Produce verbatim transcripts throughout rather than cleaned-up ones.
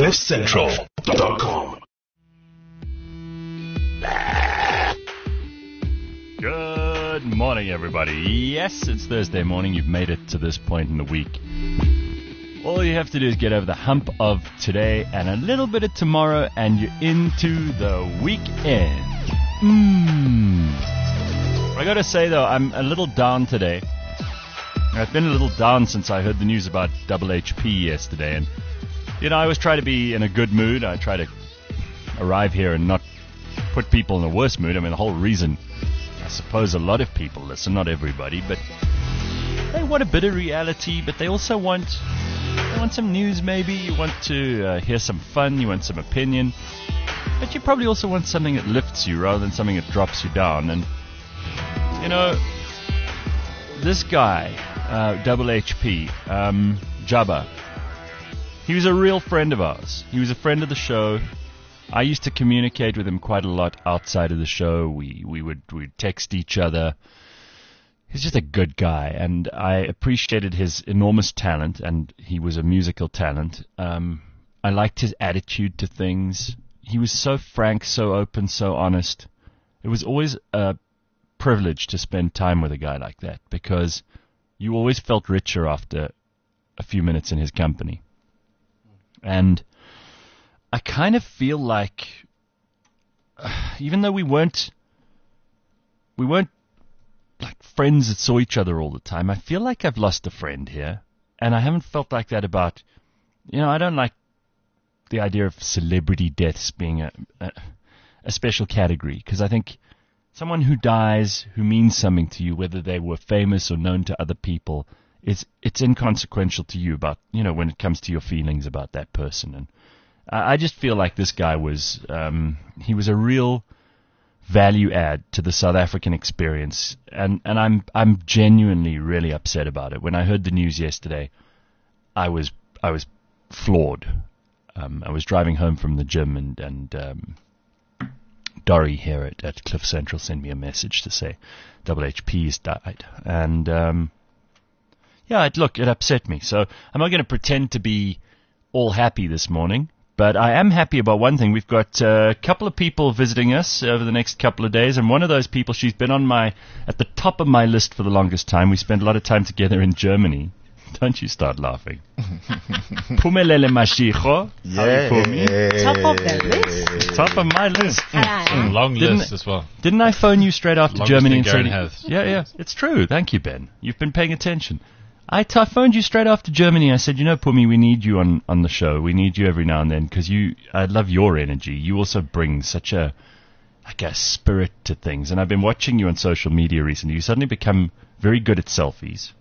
cliff central dot com. Good morning, everybody. Yes, it's Thursday morning. You've made it to this point in the week. All you have to do is get over the hump of today and a little bit of tomorrow, and you're into the weekend. Mmm. I gotta say, though, I'm a little down today. I've been a little down since I heard the news about Double H P yesterday, and you know, I always try to be in a good mood. I try to arrive here and not put people in a worse mood. I mean, the whole reason, I suppose a lot of people listen, not everybody, but they want a bit of reality, but they also want they want some news maybe. You want to uh, hear some fun, you want some opinion, but you probably also want something that lifts you rather than something that drops you down. And, you know, this guy, uh, Double H P, um, Jabba, he was a real friend of ours. He was a friend of the show. I used to communicate with him quite a lot outside of the show. We we would we'd text each other. He's just a good guy, and I appreciated his enormous talent, and he was a musical talent. Um, I liked his attitude to things. He was so frank, so open, so honest. It was always a privilege to spend time with a guy like that, because you always felt richer after a few minutes in his company. And I kind of feel like, uh, even though we weren't, we weren't like friends that saw each other all the time, I feel like I've lost a friend here, and I haven't felt like that about, you know, I don't like the idea of celebrity deaths being a a, a special category, because I think someone who dies, who means something to you, whether they were famous or known to other people, it's it's inconsequential to you about, you know, when it comes to your feelings about that person. And I just feel like this guy was, um, he was a real value add to the South African experience, and, and I'm I'm genuinely really upset about it. When I heard the news yesterday, I was I was floored. Um, I was driving home from the gym, and and um, Dory here at, at Cliff Central sent me a message to say Double H P's died, and um, yeah, it, look, it upset me. So I'm not going to pretend to be all happy this morning. But I am happy about one thing. We've got uh, a couple of people visiting us over the next couple of days, and one of those people, she's been on my at the top of my list for the longest time. We spent a lot of time together in Germany. Don't you start laughing. Phumelele Mashego. Yeah. Top of the list. Top of my list. Mm, long Didn't- list as well. Didn't I phone you straight after Longest Germany and thing said, Garen has. yeah, yeah, it's true. Thank you, Ben. You've been paying attention. I, t- I phoned you straight after Germany. I said, you know, Pumi, we need you on, on the show. We need you every now and then, because you, I love your energy. You also bring such a, like a spirit to things. And I've been watching you on social media recently. You suddenly become very good at selfies.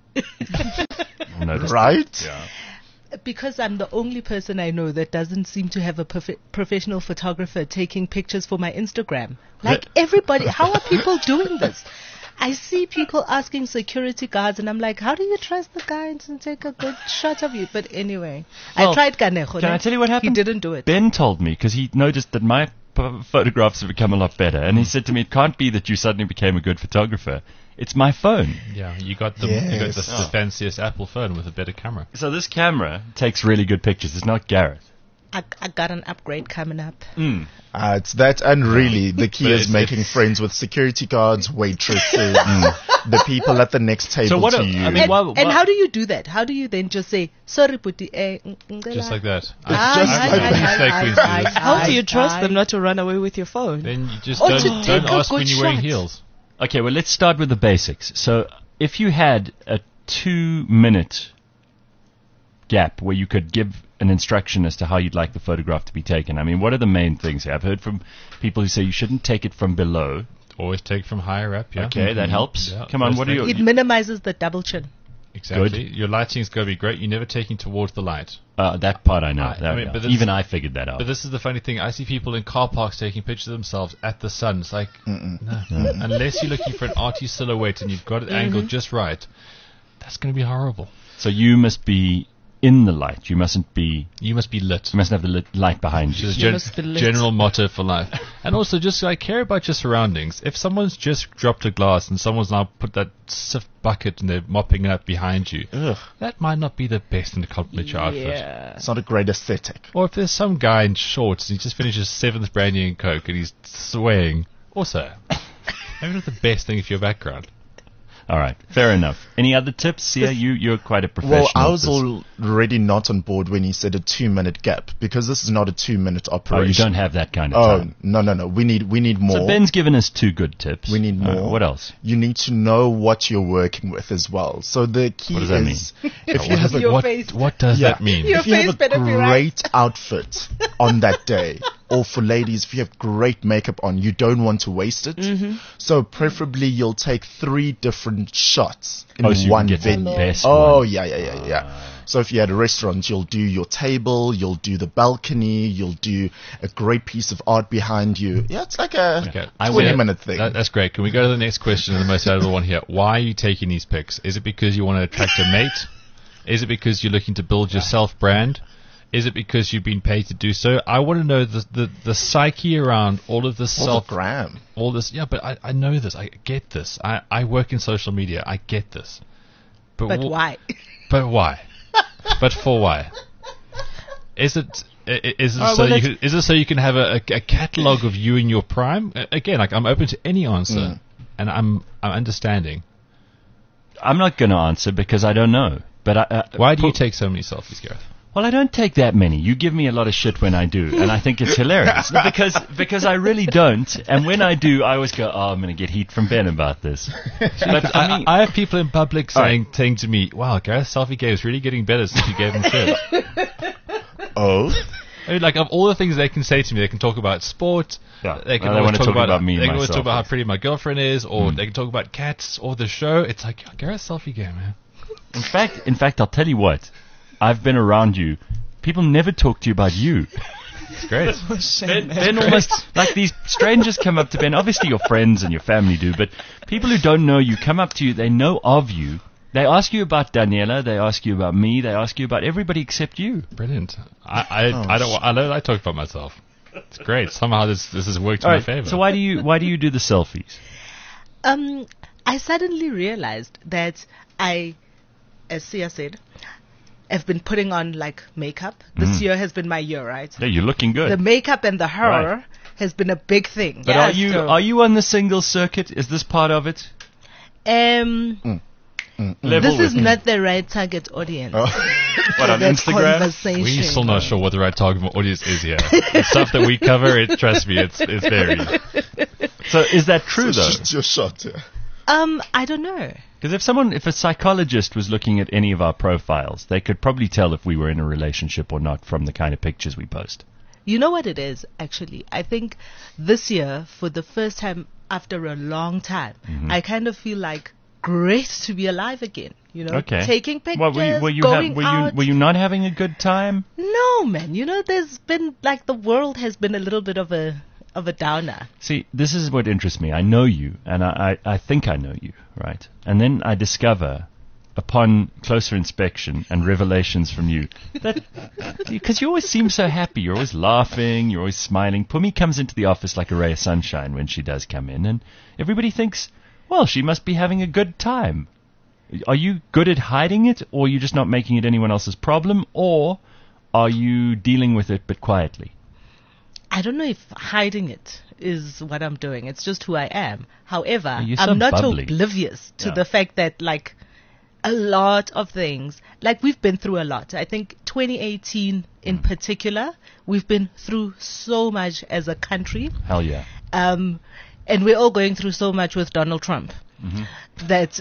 I've noticed Right? that. Yeah. Because I'm the only person I know that doesn't seem to have a prof- professional photographer taking pictures for my Instagram. Like everybody, how are people doing this? I see people asking security guards, and I'm like, how do you trust the guy to take a good shot of you? But anyway, Well, I tried Kanejo. Can I tell you what happened? He didn't do it. Ben told me, because he noticed that my p- photographs have become a lot better. And he said to me, it can't be that you suddenly became a good photographer. It's my phone. Yeah, you got the you got the, Yes. the fanciest Apple phone with a better camera. So this camera takes really good pictures. It's not Gareth. I, I got an upgrade coming up. Mm. Uh, it's that, and really, the key But is it's- making it's- friends with security guards, waitresses, the people at the next table So what to a- you. I mean, And, why- and why- how do you do that? How do you then just say, sorry, putti, eh, mm, mm, Just like that. Ah, just yeah, like yeah, that. yeah, Mistake yeah, we yeah, do. yeah, How do you yeah, trust yeah. them not to run away with your phone? Then you just Or don't, to don't take a ask when good you're wearing shot. heels. Okay, well, let's start with the basics. So if you had a two-minute gap where you could give an instruction as to how you'd like the photograph to be taken, I mean, what are the main things here? I've heard from people who say you shouldn't take it from below. Always take from higher up, yeah. Okay, that helps. Yeah, Come on, first what are thing. you... It minimizes the double chin. Exactly. Your lighting's got to be great. You're never taking towards the light. Uh, that part I know. I- I That- mean, but this- even I figured that out. But this is the funny thing. I see people in car parks taking pictures of themselves at the sun. It's like, no. Unless you're looking for an arty silhouette and you've got it angled just right, that's going to be horrible. So you must be in the light. You mustn't be. You must be lit. You mustn't have the lit light behind Which you. is a You gen- must be lit. general motto for life. And also, just like care about your surroundings. If someone's just dropped a glass and someone's now put that sift bucket and they're mopping it up behind you, Ugh, that might not be the best thing to compliment your outfit. Yeah. it's not a great aesthetic. Or if there's some guy in shorts and he just finished his seventh brandy and coke and he's swaying, also, maybe not the best thing for your background. All right, fair enough. Any other tips? Sia, you you're quite a professional. Well, I at was this. already not on board when he said a two-minute gap, because this is not a two-minute Oh, operation. you don't have that kind of Oh, time. no, no, no. We need, we need more. So Ben's given us two good tips. We need Uh, more. what else? You need to know what you're working with as well. So the key What does that is, if you What, have does- a Your what, face. what does Yeah. that mean? Your if you face have a better be right. great outfit on that day, or for ladies, if you have great makeup on, you don't want to waste it. Mm-hmm. So preferably you'll take three different shots in Oh, so you can one get the venue. best oh, one. yeah, yeah, yeah, yeah. So if you had a restaurant, you'll do your table, you'll do the balcony, you'll do a great piece of art behind you. Yeah, it's like a Okay. twenty Yeah, minute thing. that- that's great. Can we go to the next question and the most valuable one here? Why are you taking these pics? Is it because you want to attract a mate? Is it because you're looking to build your self brand? Is it because you've been paid to do so? I want to know the the, the psyche around all of this All self, the gram. all this. Yeah, but I, I know this. I get this. I, I work in social media. I get this. But wh- why? But why? But for why? Is it i- i- is it Oh, so well, you can, is it so you can have a, a, a catalog of you in your prime? A- Again, like I'm open to any answer, and I'm I'm understanding. I'm not going to answer because I don't know. But I, uh, Why do you put- take so many selfies, Gareth? Well, I don't take that many. You give me a lot of shit when I do, and I think it's hilarious because because I really don't. And when I do, I always go, "Oh, I'm going to get heat from Ben about this." But I I, mean, I have people in public All right. saying saying to me, "Wow, Gareth's selfie game is really getting better since you gave him shit." Oh, I mean, like of all the things they can say to me, they can talk about sport. Yeah. They can Well, they always wanna talk, talk about, about me and They my can always talk about how selfies. pretty my girlfriend is, or they can talk about cats or the show. It's like Gareth's selfie game, man. in fact, in fact, I'll tell you what. I've been around you. People never talk to you about you. It's great. Ben, ben almost like these strangers come up to Ben. Obviously, your friends and your family do, but people who don't know you come up to you. They know of you. They ask you about Daniela. They ask you about me. They ask you about everybody except you. Brilliant. I I, I don't I don't like talking about myself. It's great. Somehow this this has worked All in right. my favor. So why do you why do you do the selfies? Um, I suddenly realized that I, as Sia said, have been putting on like makeup. This year has been my year, right? Yeah, you're looking good. The makeup and the hair Right. has been a big thing. but Yeah, are you so, are you on the single circuit? Is this part of it? Um, Level this is with- not the right target audience. Oh. what for on that Instagram? conversation. We're still not sure what the right target audience is here. The stuff that we cover, it trust me, it's it's varied. So is that true though? shoot your shot. Yeah. Um, I don't know. Because if someone, if a psychologist was looking at any of our profiles, they could probably tell if we were in a relationship or not from the kind of pictures we post. You know what it is, actually? I think this year, for the first time after a long time, Mm-hmm. I kind of feel like great to be alive again. You know, Okay. taking pictures, Well, were you, were you, going have, were out. you were you not having a good time? No, man. You know, there's been like the world has been a little bit of a of a downer. See, this is what interests me. I know you, and I, I, I think I know you, right? And then I discover, upon closer inspection and revelations from you, that because you always seem so happy, you're always laughing, you're always smiling. Pumi comes into the office like a ray of sunshine when she does come in, and everybody thinks, well, she must be having a good time. Are you good at hiding it, or are you just not making it anyone else's problem, or are you dealing with it but quietly? I don't know if hiding it is what I'm doing. It's just who I am. However, You're so I'm not bubbly. oblivious to Yeah. the fact that like a lot of things, like we've been through a lot. I think twenty eighteen in Mm. particular, we've been through so much as a country. Hell yeah. Um, and we're all going through so much with Donald Trump that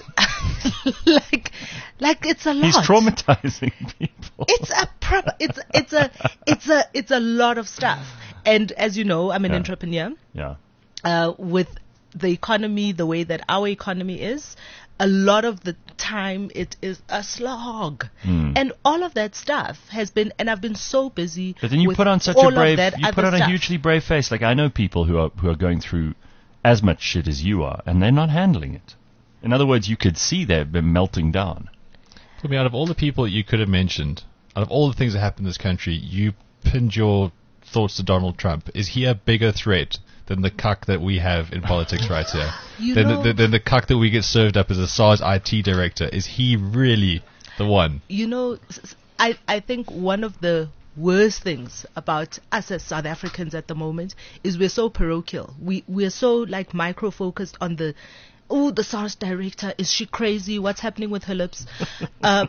like, like it's a lot. He's traumatizing people. It's a proper, it's, it's a, it's a, it's a lot of stuff. And as you know, I'm an Yeah. entrepreneur. Yeah. Uh, with the economy, the way that our economy is, a lot of the time it is a slog. Hmm. And all of that stuff has been, and I've been so busy. But then you with put on such all a of brave, that you put other on a stuff. hugely brave face. Like I know people who are who are going through as much shit as you are, and they're not handling it. In other words, you could see they've been melting down. Put me out of all the people that you could have mentioned, out of all the things that happen in this country, you pinned your thoughts to Donald Trump. Is he a bigger threat than the cuck that we have in politics right here? You than, know- the, than the cuck that we get served up as a SARS I T director? Is he really the one? You know, s- s- I, I think one of the worst things about us as South Africans at the moment is we're so parochial. We, we're so like micro-focused on the, oh, the SARS director, is she crazy? What's happening with her lips? uh,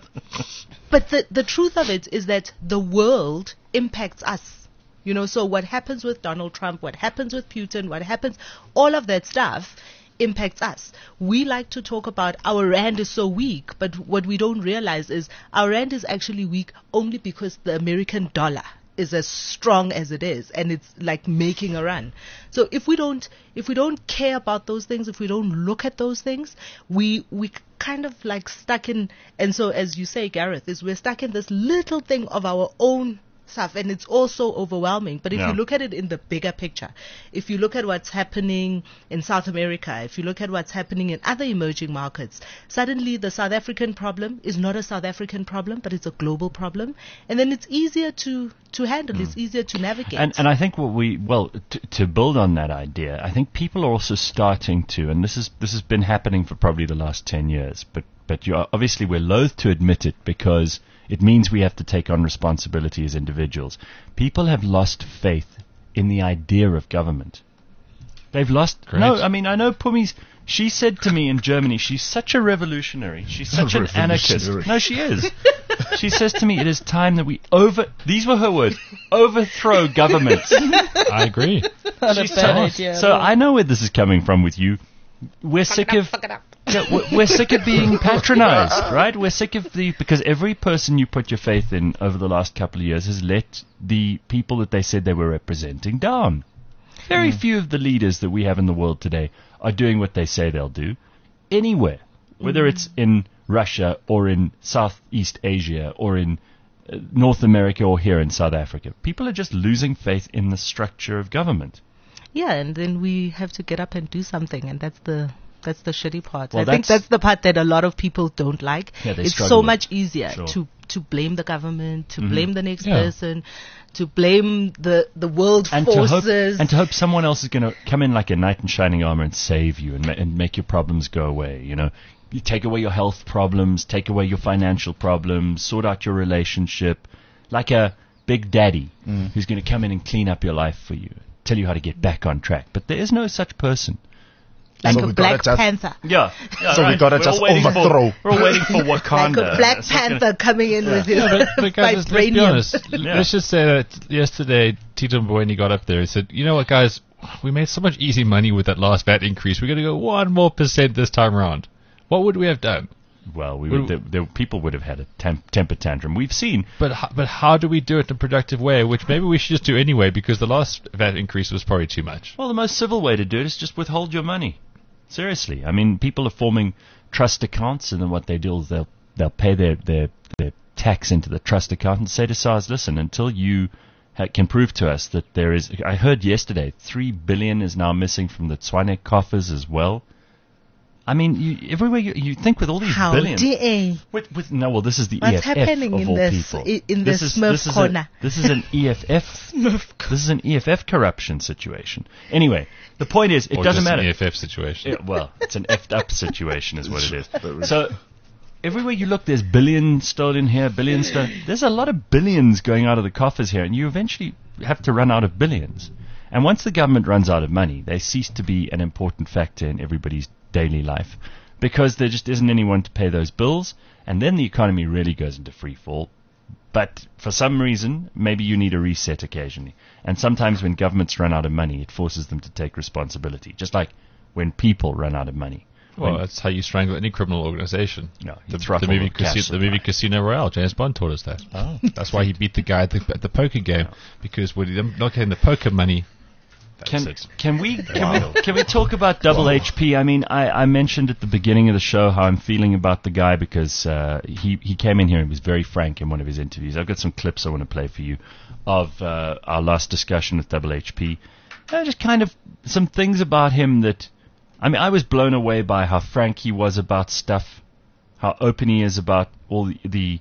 but the, the truth of it is that the world impacts us. You know, so what happens with Donald Trump, what happens with Putin, what happens, all of that stuff impacts us. We like to talk about our rand is so weak, but what we don't realize is our rand is actually weak only because the American dollar is as strong as it is, and it's like making a run. So if we don't, if we don't care about those things, if we don't look at those things, we we kind of like stuck in. And so, as you say, Gareth, is we're stuck in this little thing of our own stuff, and it's also overwhelming. But if Yeah. you look at it in the bigger picture, if you look at what's happening in South America, if you look at what's happening in other emerging markets, suddenly the South African problem is not a South African problem, but it's a global problem, and then it's easier to to handle. It's easier to navigate. And, and I think what we, well, t- to build on that idea, I think people are also starting to, and this is this has been happening for probably the last ten years, but but you are, obviously we're loath to admit it because it means we have to take on responsibility as individuals. People have lost faith in the idea of government. They've lost. Great. No, I mean, I know Pumi's. She said to me in Germany, she's such a revolutionary. She's such an anarchist. Revolutionary. No, she is. She says to me, it is time that we over. These were her words. Overthrow governments. I agree. Not a She's bad so- idea. So I know where this is coming from with you. We're sick of. Yeah, we're, we're sick of being patronized, right? We're sick of the because every person you put your faith in over the last couple of years has let the people that they said they were representing down. Very few of the leaders that we have in the world today are doing what they say they'll do anywhere, whether it's in Russia or in Southeast Asia or in uh, North America or here in South Africa. People are just losing faith in the structure of government. Yeah, and then we have to get up and do something, and that's the that's the shitty part. Well, I think that's- that's the part that a lot of people don't like. Yeah, they it's struggle so with. much easier Sure. to to blame the government, to Mhm. blame the next Yeah. person, to blame the the world And to, hope, forces. and to hope someone else is going to come in like a knight in shining armor and save you and, ma- and make your problems go away. You know, you take away your health problems, take away your financial problems, sort out your relationship, like a big daddy who's going to come in and clean up your life for you, tell you how to get back on track. But there is no such person. like So a we gotta Black just- Panther. Yeah, yeah So we gotta We're just all waiting overthrow. For, we're all waiting for Wakanda. Like a Black It's not gonna- Panther coming in with his Yeah, but, but guys, let's, let's be vibranium. honest. L- Yeah. Let's just say that yesterday, Tito Mboweni got up there and said, you know what, guys, we made so much easy money with that last V A T increase. We're going to go one more percent this time around. What would we have done? Well, we Well- would, there, there, people would have had a tem- temper tantrum. We've seen. But ho- but how do we do it in a productive way? Which maybe we should just do anyway, because the last V A T increase was probably too much. Well, the most civil way to do it is just withhold your money. Seriously, I mean, people are forming trust accounts, and then what they do is they'll they'll pay their their, their tax into the trust account and say to SARS, listen, until you ha- can prove to us that there is. I heard yesterday three billion is now missing from the Tswane coffers as well. I mean, you, everywhere you, you think with all these How billions. dare! With, with no, well, this is the What's E F F happening of in all this- people. i- in this this is, Smurf this is corner? A, this is an E F F. This is an E F F corruption situation. Anyway, the point is, it Or doesn't just matter. an E F F situation. Yeah, well, it's an effed up situation, is what it is. So everywhere you look, there's billions stolen here, billions stolen. There's a lot of billions going out of the coffers here, and you eventually have to run out of billions. And once the government runs out of money, they cease to be an important factor in everybody's daily life, because there just isn't anyone to pay those bills, and then the economy really goes into free fall. But for some reason, maybe you need a reset occasionally. And sometimes when governments run out of money, it forces them to take responsibility, just like when people run out of money. Well, When- that's how you strangle any criminal organization. No, you the, throttle the, movie the cash Casi- the movie supply. Casino Royale. James Bond taught us that. Oh. That's why he beat the guy at the, at the poker game, because when you're not getting the poker money, that's Can, it. can we can, we can we talk about Double H P? I mean, I, I mentioned at the beginning of the show how I'm feeling about the guy because uh, he he came in here and was very frank in one of his interviews. I've got some clips I want to play for you of uh, our last discussion with Double H P. Uh, just kind of some things about him that, I mean, I was blown away by how frank he was about stuff, how open he is about all the, the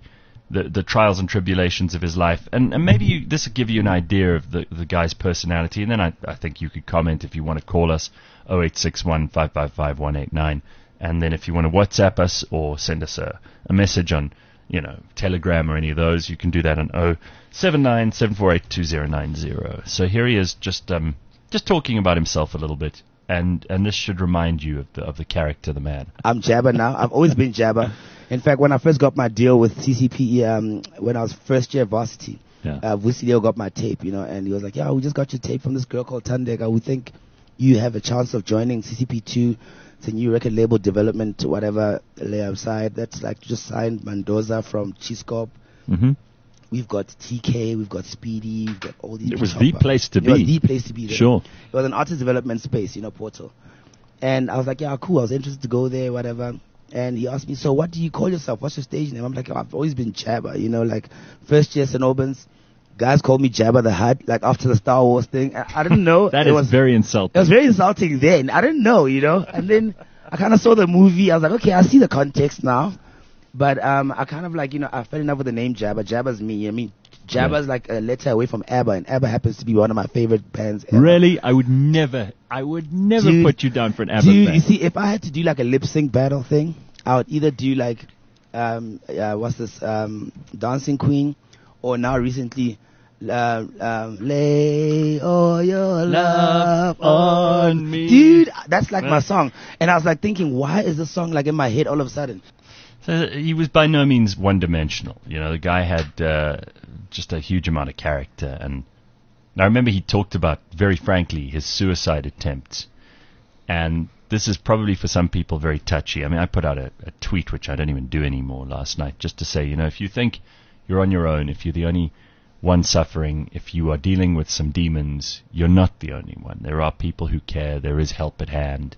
the the trials and tribulations of his life, and, and maybe you, this will give you an idea of the the guy's personality. And then I I think you could comment if you want to call us oh eight six one, five five five, one eight nine, and then if you want to WhatsApp us or send us a a message on, you know, Telegram or any of those, you can do that on oh seven nine, seven four eight, two oh nine oh. So here he is, just um just talking about himself a little bit. And and this should remind you of the of the character, the man. I'm Jabba now. I've always been Jabba. In fact, when I first got my deal with C C P E, um, when I was first year varsity, Yeah. uh, Vusilio got my tape, you know, and he was like, "Yeah, we just got your tape from this girl called Tandega. We think you have a chance of joining C C P two. It's a new record label development, whatever layout side. That's like just signed Mendoza from Chiscorp. Mm-hmm. We've got T K, we've got Speedy, we've got all these. It was people. the place to It was be. the place to be there. Sure. It was an artist development space, you know, portal. And I was like, yeah, cool. I was interested to go there, whatever. And he asked me, so what do you call yourself? What's your stage name? I'm like, oh, I've always been Jabba, you know, like first year Saint Albans, guys called me Jabba the Hutt, like after the Star Wars thing. I, I didn't know. That it is was, very insulting. It was very insulting then. I didn't know, you know. And then I kind of saw the movie. I was like, okay, I see the context now. But um, I kind of like, you know, I fell in love with the name Jabba. Jabba's me. I mean, Jabba's Yeah. like a letter away from ABBA, and ABBA happens to be one of my favorite bands ever. Really? I would never, I would never Dude, put you down for an ABBA Dude, you band. see, if I had to do like a lip sync battle thing, I would either do like, um, uh, what's this, um, Dancing Queen, or now recently, uh, um, lay all your love on me. Dude, that's like my song. And I was like thinking, why is this song like in my head all of a sudden? So he was by no means one-dimensional. You know, the guy had uh, just a huge amount of character. And I remember he talked about, very frankly, his suicide attempts. And this is probably for some people very touchy. I mean, I put out a, a tweet, which I don't even do anymore, last night, just to say, you know, if you think you're on your own, if you're the only one suffering, if you are dealing with some demons, you're not the only one. There are people who care. There is help at hand.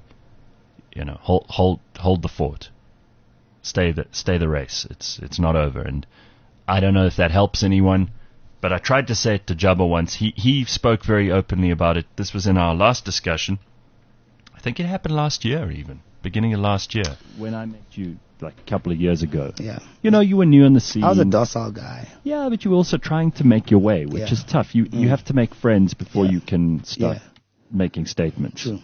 You know, hold hold hold the fort. Stay the stay the race. It's it's not over. And I don't know if that helps anyone, but I tried to say it to Jabba once. He he spoke very openly about it. This was in our last discussion. I think it happened last year, even beginning of last year, when I met you like a couple of years ago. Yeah. You know, you were new on the scene. I was a docile guy. Yeah, but you were also trying to make your way, which Yeah. is tough. You you Mm. have to make friends before Yeah. you can start Yeah. making statements. True.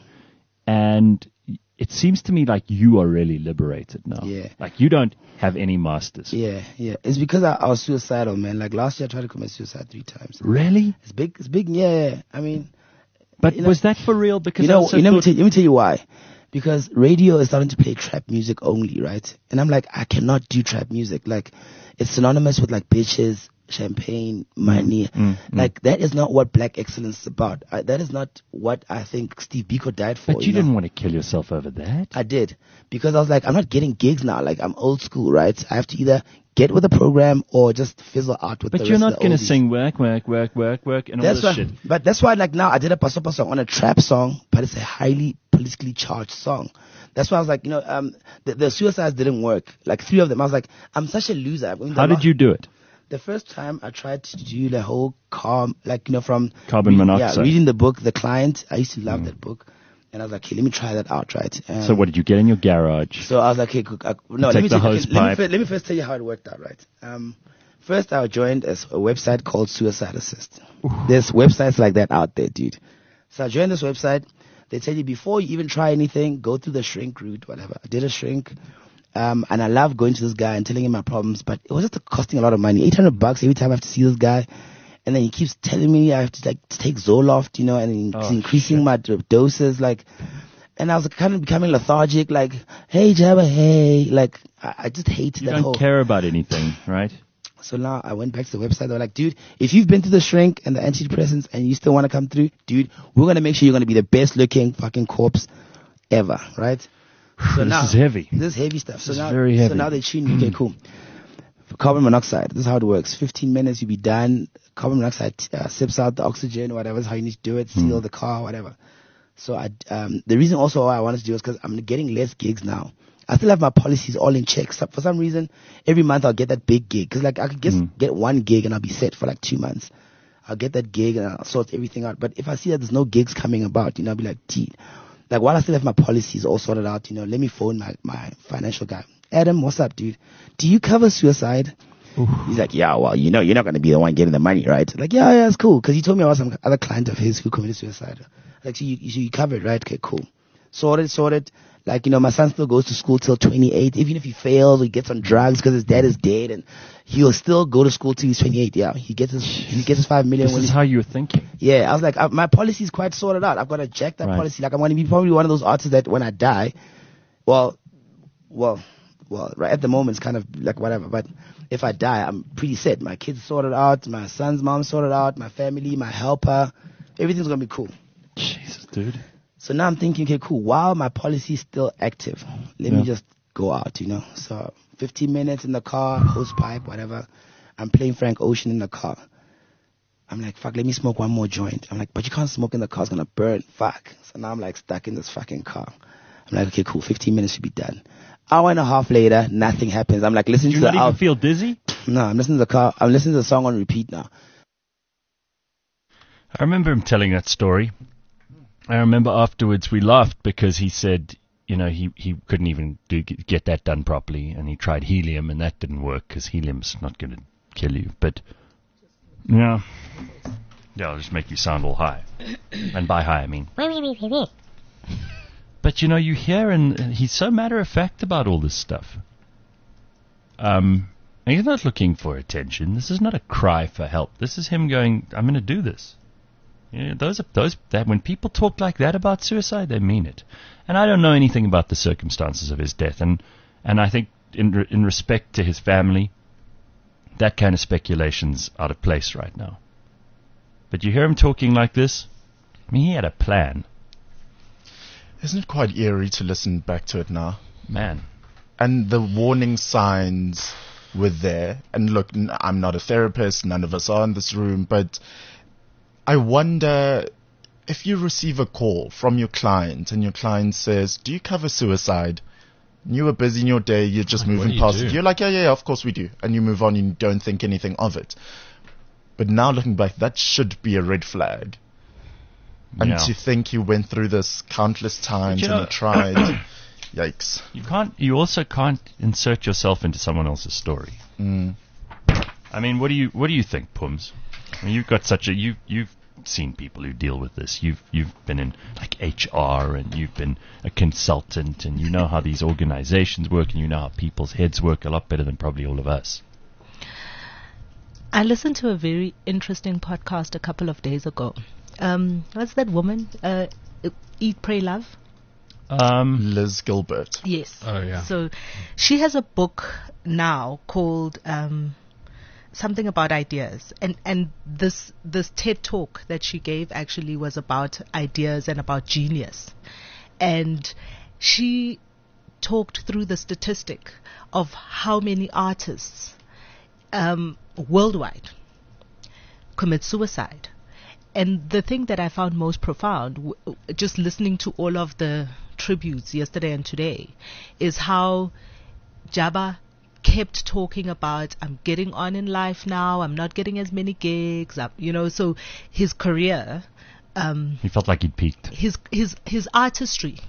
And it seems to me like you are really liberated now. Yeah. Like you don't have any masters. Yeah, yeah. It's because I, I was suicidal, man. Like last year I tried to commit suicide three times. Really? It's big, it's big, yeah, yeah. I mean, But you know- was that for real? Because you I know, also you know let, me thought- tell, let me tell you why. Because radio is starting to play trap music only, right? And I'm like, I cannot do trap music. Like, it's synonymous with like bitches, champagne, money. mm, Like, that is not what black excellence is about. I, that is not what I think Steve Biko died for. But you know? didn't want to kill yourself over that. I did. Because I was like, I'm not getting gigs now. Like, I'm old school, right? I have to either get with the program or just fizzle out with But the you're rest not of the going to oldies. sing work, work, work, work, work, and all That's this why, shit. but that's why, like now, I did a paso paso on a trap song, but it's a highly politically charged song. That's why I was like, you know, um, the, the suicides didn't work. Like three of them, I was like, I'm such a loser. I mean, How the did you do it? The first time I tried to do the whole calm, like you know, from Carbon reading- monoxide. Yeah, reading the book, The Client. I used to love that book, and I was like, okay, let me try that out, right? Um, So what did you get in your garage? So I was like, okay, cool, uh, no, Take let me, the take, hose okay, let, me pipe. first, let me first tell you how it worked out, right? Um, first I joined a, s- a website called Suicide Assist. There's websites like that out there, dude. So I joined this website. They tell you before you even try anything, go through the shrink route, whatever. I did a shrink. Um, and I love going to this guy and telling him my problems, but it was just costing a lot of money. eight hundred bucks every time I have to see this guy. And then he keeps telling me I have to like to take Zoloft, you know, and he's Oh, increasing shit. my d- doses, like, and I was kind of becoming lethargic, like, hey, Jabba, hey, like, I, I just hate You that don't whole. care about anything, right? So now I went back to the website. They were like, dude, if you've been to the shrink and the antidepressants and you still want to come through, dude, we're going to make sure you're going to be the best looking fucking corpse ever, right? So This now, is heavy. This is heavy stuff. So This is now, very so heavy. now they tune me. Okay, cool. For carbon monoxide, this is how it works. fifteen minutes, you'll be done. Carbon monoxide uh, sips out the oxygen, whatever is how you need to do it, seal the car, whatever. So I, um, the reason also why I wanted to do it is because I'm getting less gigs now. I still have my policies all in check. So for some reason, every month I'll get that big gig. Cause like I could just get one gig and I'll be set for like two months. I'll get that gig and I'll sort everything out. But if I see that there's no gigs coming about, you know, I'll be like, gee, like while I still have my policies all sorted out, you know, let me phone my, my financial guy. Adam, what's up, dude? Do you cover suicide? He's like, yeah, well, you know, you're not going to be the one getting the money, right? Like, yeah, yeah, it's cool. Because he told me about some other client of his who committed suicide. Like, so you, so you covered, right? Okay, cool. Sorted, sorted. Like, you know, my son still goes to school till twenty-eight. Even if he fails or he gets on drugs because his dad is dead, and he'll still go to school till he's twenty-eight. Yeah, he gets his, he gets his five million. This when is he, how you were thinking. Yeah, I was like, I, my policy is quite sorted out. I've got to jack that Right. policy. Like, I'm going to be probably one of those artists that when I die, well, well, well, right at the moment it's kind of like whatever. But if I die, I'm pretty set. My kids sorted out, my son's mom sorted out, my family, my helper, everything's going to be cool. Jesus, dude. So now I'm thinking, okay, cool. While my policy is still active, let Yeah. me just go out, you know. So fifteen minutes in the car, hose pipe, whatever. I'm playing Frank Ocean in the car. I'm like, fuck, let me smoke one more joint. I'm like, but you can't smoke in the car, it's gonna burn. Fuck. So now I'm like stuck in this fucking car. I'm like, okay, cool, fifteen minutes should be done. Hour and a half later, nothing happens. I'm like, listening Do you to not the even out- feel dizzy? No, I'm listening to the car. I'm listening to the song on repeat now. I remember him telling that story. I remember afterwards we laughed because he said, you know, he, he couldn't even do, get that done properly, and he tried helium, and that didn't work because helium's not going to kill you. But, yeah. Yeah, it'll just make you sound all high. And by high, I mean... But, you know, you hear, and he's so matter-of-fact about all this stuff. Um, and he's not looking for attention. This is not a cry for help. This is him going, I'm going to do this. You know, those are those that when people talk like that about suicide, they mean it. And I don't know anything about the circumstances of his death, and and I think in re- in respect to his family, that kind of speculation's out of place right now. But you hear him talking like this. I mean, he had a plan, Isn't it quite eerie to listen back to it now? man. And the warning signs were there. And look, n- I'm not a therapist. None of us are in this room, but I wonder if you receive a call from your client and your client says, do you cover suicide? And you were busy in your day, you're just Like, what moving do you past do? it. You're like, yeah, yeah, yeah, of course we do. And you move on and you don't think anything of it. But now looking back, that should be a red flag. And Yeah. to think you went through this countless times you and know- you tried, yikes. You can't. You also can't insert yourself into someone else's story. Mm. I mean, what do you what do you think, Pums? I mean, you've got such a you you've seen people who deal with this. You've you've been in like H R, and you've been a consultant, and you know how these organizations work, and you know how people's heads work a lot better than probably all of us. I listened to a very interesting podcast a couple of days ago. Um, what's that woman? Uh, Eat, Pray, Love? Um, Liz Gilbert. Yes. Oh, yeah. So she has a book now called um, something about ideas, and and this this TED talk that she gave actually was about ideas and about genius, and she talked through the statistic of how many artists um, worldwide commit suicide. And the thing that I found most profound, w- just listening to all of the tributes yesterday and today, is how Jabba kept talking about, I'm getting on in life now, I'm not getting as many gigs, I'm, you know, so his career, um, he felt like he'd peaked. his his his artistry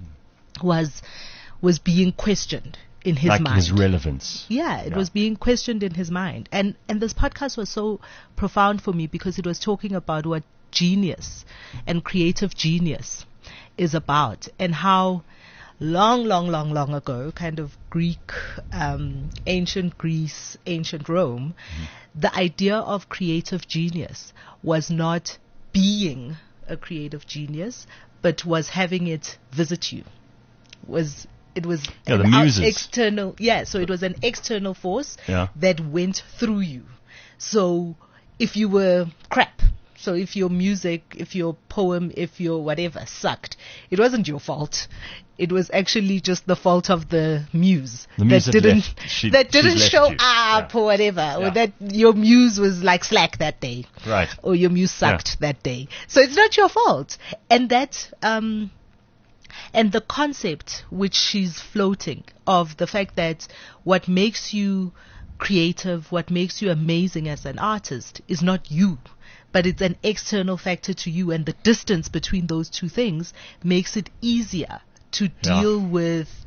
was was being questioned in his like mind. his relevance. Yeah, it Yeah. was being questioned in his mind. And and this podcast was so profound for me because it was talking about what genius and creative genius is about, and how long, long, long, long ago, kind of Greek, um, ancient Greece, ancient Rome, the idea of creative genius was not being a creative genius, but was having it visit you. Was it was Yeah, the an out- muses. external, yeah, so it was an external force Yeah. that went through you. So if you were crap, so if your music, if your poem, if your whatever sucked, it wasn't your fault. It was actually just the fault of the muse The muse that had didn't left. She- that she's didn't left show you. up Yeah. or whatever, Yeah. or that your muse was like slack that day, Right. or your muse sucked that day. So it's not your fault, and that um. And the concept which she's floating of the fact that what makes you creative, what makes you amazing as an artist is not you, but it's an external factor to you, and the distance between those two things makes it easier to Yeah. deal with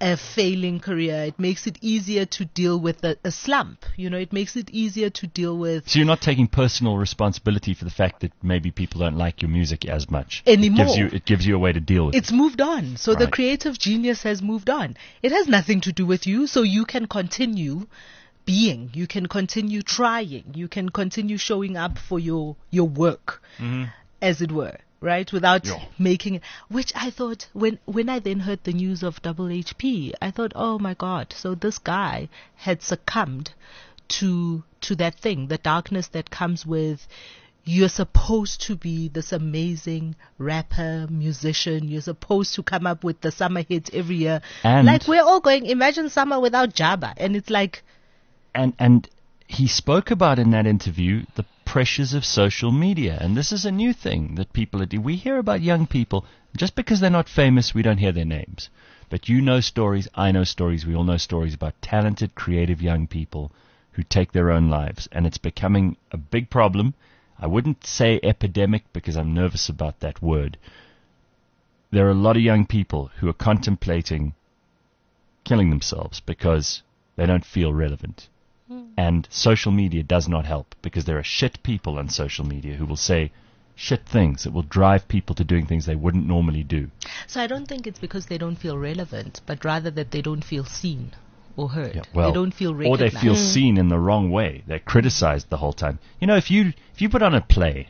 a failing career. It makes it easier to deal with a, a slump. You know, it makes it easier to deal with So you're not taking personal responsibility for the fact that maybe people don't like your music as much Anymore. It gives you, it gives you a way to deal with it. It's moved on. So the Right. creative genius has moved on. It has nothing to do with you, so you can continue being. You can continue trying. You can continue showing up for your, your work, as it were, right? Without Yeah. making it, which I thought, when, when I then heard the news of Double H P, I thought, oh my God, so this guy had succumbed to, to that thing, the darkness that comes with, you're supposed to be this amazing rapper, musician. You're supposed to come up with the summer hits every year. And- like we're all going, imagine summer without Jabba. And it's like, And and he spoke about in that interview the pressures of social media, and this is a new thing that people are doing. We hear about young people just because they're not famous, we don't hear their names. But you know stories, I know stories, we all know stories about talented, creative young people who take their own lives, and it's becoming a big problem. I wouldn't say epidemic because I'm nervous about that word. There are a lot of young people who are contemplating killing themselves because they don't feel relevant. And social media does not help, because there are shit people on social media who will say shit things that will drive people to doing things they wouldn't normally do. so I don't think it's because they don't feel relevant, but rather that they don't feel seen or heard. Yeah, well, they don't feel or recognized. they feel seen in the wrong way. They're criticized the whole time. You know, if you if you put on a play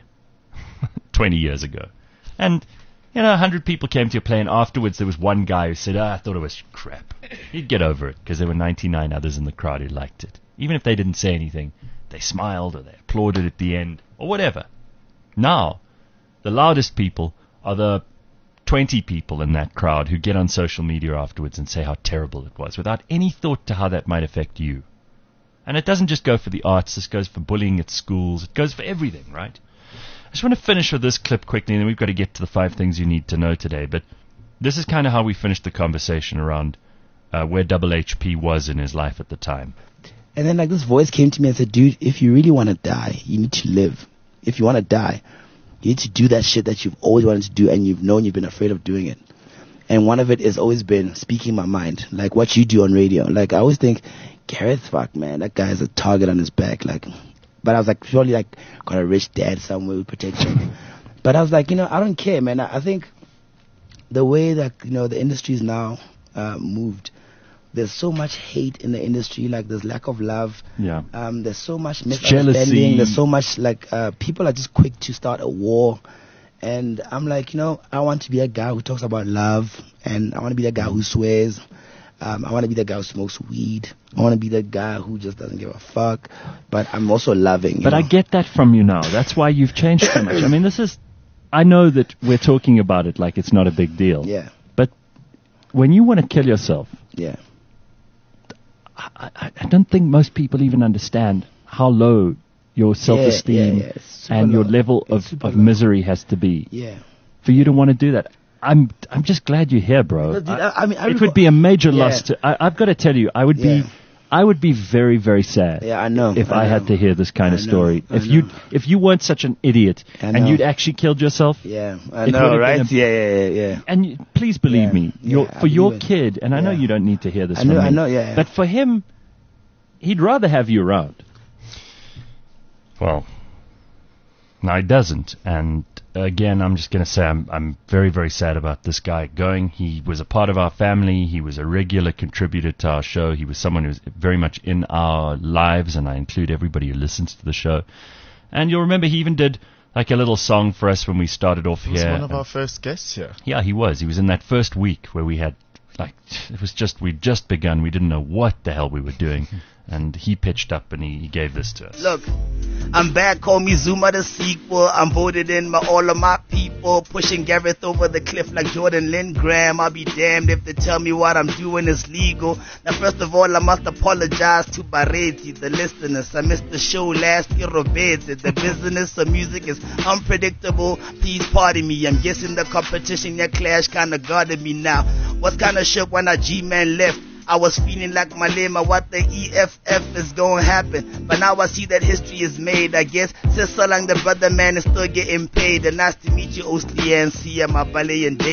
twenty years ago, and you know a hundred people came to your play, and afterwards there was one guy who said, "Ah, I thought it was crap," you'd get over it because there were ninety-nine others in the crowd who liked it. Even if they didn't say anything, they smiled or they applauded at the end or whatever. Now, the loudest people are the twenty people in that crowd who get on social media afterwards and say how terrible it was without any thought to how that might affect you. And it doesn't just go for the arts, this goes for bullying at schools, it goes for everything, right? I just want to finish with this clip quickly, and then we've got to get to the five things you need to know today. But this is kind of how we finished the conversation around uh, where Double H P was in his life at the time. And then like this voice came to me and said, dude, if you really want to die, you need to live. If you want to die, you need to do that shit that you've always wanted to do and you've known you've been afraid of doing it. And one of it has always been speaking my mind, like what you do on radio. Like I always think, Gareth, fuck man, that guy has a target on his back. Like, but I was like, surely like got a rich dad somewhere who protect him. But I was like, you know, I don't care, man. I, I think the way that, you know, the industry is now uh, moved, there's so much hate in the industry, like there's lack of love. Yeah. Um, there's so much Jealousy. misunderstanding. There's so much like uh, people are just quick to start a war. And I'm like, you know, I want to be a guy who talks about love, and I want to be the guy who swears. Um, I want to be the guy who smokes weed. I want to be the guy who just doesn't give a fuck. But I'm also loving. You But know? I get that from you now. That's why you've changed so much. I mean, this is, I know that we're talking about it like it's not a big deal. Yeah, But when you want to kill yourself, yeah. I, I, I don't think most people even understand how low your self-esteem yeah, yeah. It's super and your low. level It's of, super of low. misery has to be Yeah. for you to want to do that. I'm I'm just glad you're here, bro. No, dude, I- I mean, I it reco- would be a major Yeah. loss to. I, I've got to tell you, I would Yeah. be, I would be very very sad. Yeah, I know. If I I, had know. to hear this kind of I know, story. I If you know. if you weren't such an idiot I and know. you'd actually killed yourself, Yeah, I It know, would've right? been a- yeah, yeah, yeah, yeah. and you, please believe Yeah, me, your, yeah, I for your believe it. kid, and I know Yeah. you don't need to hear this I from know, me, I know, yeah, yeah. but for him, he'd rather have you around. Well, no, he doesn't, and again, I'm just going to say I'm I'm very, very sad about this guy going. He was a part of our family. He was a regular contributor to our show. He was someone who was very much in our lives, and I include everybody who listens to the show. And you'll remember he even did like a little song for us when we started off He was here. one of And- our first guests here. yeah, he was. He was in that first week where we had, like, it was just, we'd just begun. We didn't know what the hell we were doing. And he pitched up and he, he gave this to us. Look, I'm back, call me Zuma the sequel. I'm voted in by all of my people, pushing Gareth over the cliff like Jordan Lindgren. I'll be damned if they tell me what I'm doing is legal. Now first of all, I must apologize to Bareti, the listeners. I missed the show last year, Roberti. The business of music is unpredictable. Please pardon me, I'm guessing the competition, your clash kinda guarded me now. Was kinda shook when our G-Man left. I was feeling like Malema, what the E F F is gonna happen. But now I see that history is made. I guess since so long the brother man is still getting paid. And nice to meet you, Ostlia and Sia, my ballet and Damon.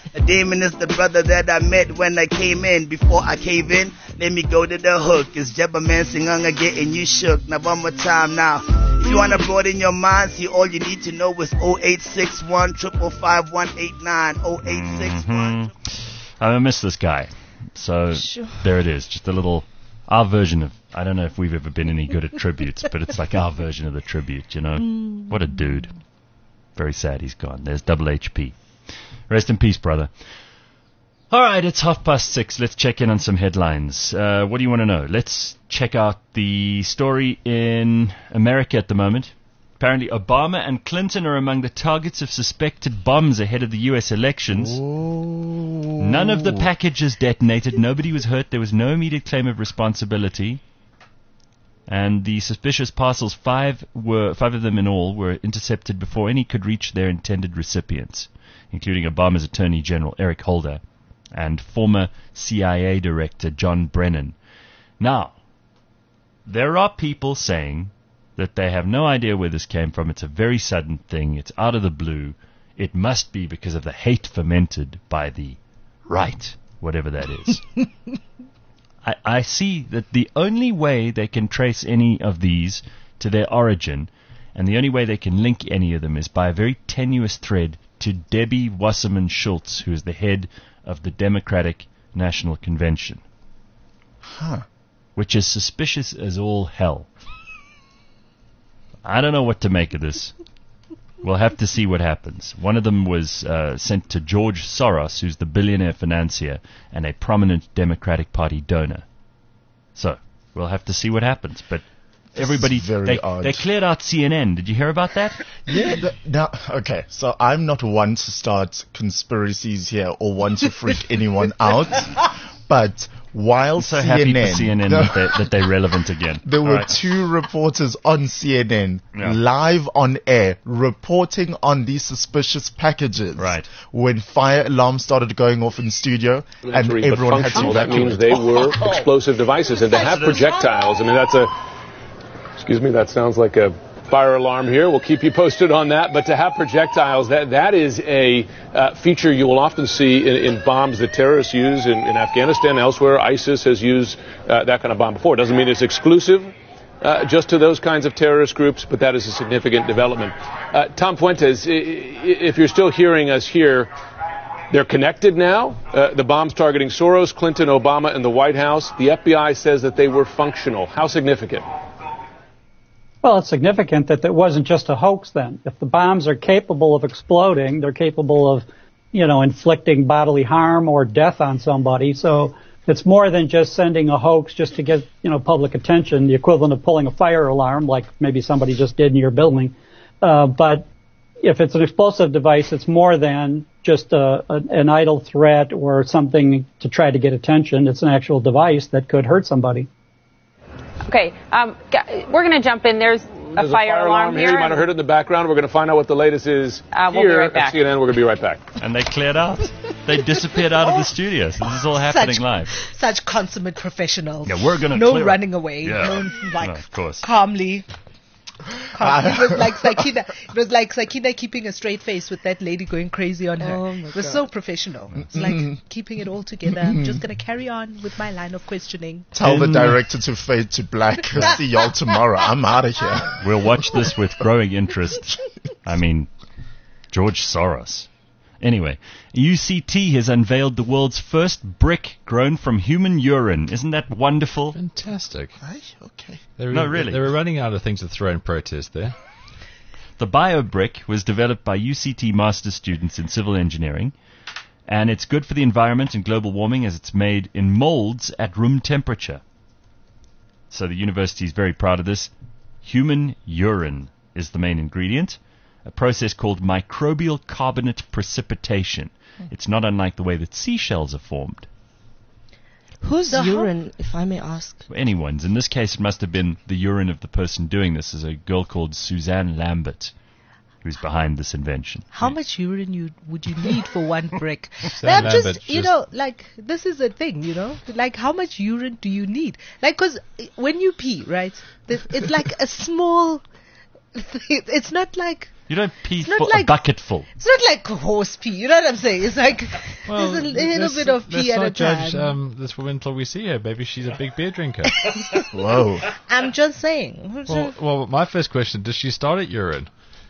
A demon is the brother that I met when I came in. Before I cave in, let me go to the hook. It's Jebba Man Singanga getting you shook. Now one more time now. If you wanna broaden your mind, see all you need to know is oh eight six one, five five five, one eight nine. oh eight six one. Mm-hmm. I miss this guy. So Sure. there it is. Just a little, our version of, I don't know if we've ever been any good at tributes, but it's like our version of the tribute, you know. Mm. What a dude. Very sad he's gone. There's Double H P. Rest in peace, brother. All right, it's half past six. Let's check in on some headlines. Uh, what do you want to know? Let's check out the story in America at the moment. Apparently, Obama and Clinton are among the targets of suspected bombs ahead of the U S elections. Ooh. None of the packages detonated. Nobody was hurt. There was no immediate claim of responsibility. And the suspicious parcels, five were five of them in all, were intercepted before any could reach their intended recipients, including Obama's Attorney General Eric Holder and former C I A Director John Brennan. Now, there are people saying that they have no idea where this came from. It's a very sudden thing. It's out of the blue. It must be because of the hate fomented by the right, whatever that is. I, I see that the only way they can trace any of these to their origin, and the only way they can link any of them, is by a very tenuous thread to Debbie Wasserman Schultz, who is the head of the Democratic National Convention. Huh. Which is suspicious as all hell. I don't know what to make of this. We'll have to see what happens. One of them was uh, sent to George Soros, who's the billionaire financier and a prominent Democratic Party donor. So, we'll have to see what happens. But This everybody, is very they, odd. they cleared out C N N. Did you hear about that? Yeah. th- now, okay. So I'm not one to start conspiracies here or one to freak anyone out. But while I'm so C N N, happy for C N N there, that, they, that they're relevant again. there All were right. two reporters on C N N Yeah. live on air reporting on these suspicious packages. Right. When fire alarms started going off in studio and Naturally, but everyone had to functional. That means evacuate. they were explosive devices, and to have projectiles. I mean, that's a. Excuse me. That sounds like a fire alarm here. We'll keep you posted on that. But to have projectiles, that that is a uh, feature you will often see in, in bombs that terrorists use in, in Afghanistan, elsewhere. ISIS has used uh, that kind of bomb before. It doesn't mean it's exclusive uh, just to those kinds of terrorist groups, but that is a significant development. Uh, Tom Fuentes, i- i- if you're still hearing us here, they're connected now. Uh, the bombs targeting Soros, Clinton, Obama, and the White House. The F B I says that they were functional. How significant? Well, it's significant that it wasn't just a hoax then. If the bombs are capable of exploding, they're capable of, you know, inflicting bodily harm or death on somebody. So it's more than just sending a hoax just to get, you know, public attention, the equivalent of pulling a fire alarm like maybe somebody just did in your building. Uh, but if it's an explosive device, it's more than just a, a, an idle threat or something to try to get attention. It's an actual device that could hurt somebody. Okay, um, g- we're going to jump in. There's a, There's fire, alarm here. You might have heard it in the background. We're going to find out what the latest is Uh, we'll be here right at back. C N N. We're going to be right back. And they cleared out. They disappeared out of the studio. So this is all happening Such- live. Such consummate professionals. Yeah, we're gonna no clear it. running away. Yeah. No, like No, of course. calmly. Calm. It was like Sakina. It was like Sakina keeping a straight face with that lady going crazy on her. Oh, my it was God. so professional. It's like keeping it all together. I'm just gonna carry on with my line of questioning. Tell the In- director to fade to black. See y'all tomorrow. I'm out of here. We'll watch this with growing interest. I mean, George Soros. Anyway, U C T has unveiled the world's first brick grown from human urine. Isn't that wonderful? Fantastic. Aye, okay. They were, No, really. They were running out of things to throw in protest there. The BioBrick was developed by U C T master's students in civil engineering, and it's good for the environment and global warming as it's made in molds at room temperature. So the university is very proud of this. Human urine is the main ingredient, a process called microbial carbonate precipitation. It's not unlike the way that seashells are formed. Whose So how- urine, if I may ask? Anyone's. In this case, it must have been the urine of the person doing this. Is a girl called Suzanne Lambert who's behind this invention. How much urine you would you need for one brick? Sam I'm just, Lambert you just- know, like this is a thing, you know, like how much urine do you need? Like, cause when you pee, right, this- it's like a small. It's not like You don't pee not for like- a bucketful. It's not like horse pee. You know what I'm saying? It's like Well, there's a little let's- bit of let's pee at not a judge time. um, this woman until we see her. Maybe she's a big beer drinker. Whoa. I'm just saying. well, well, my first question: does she start at urine?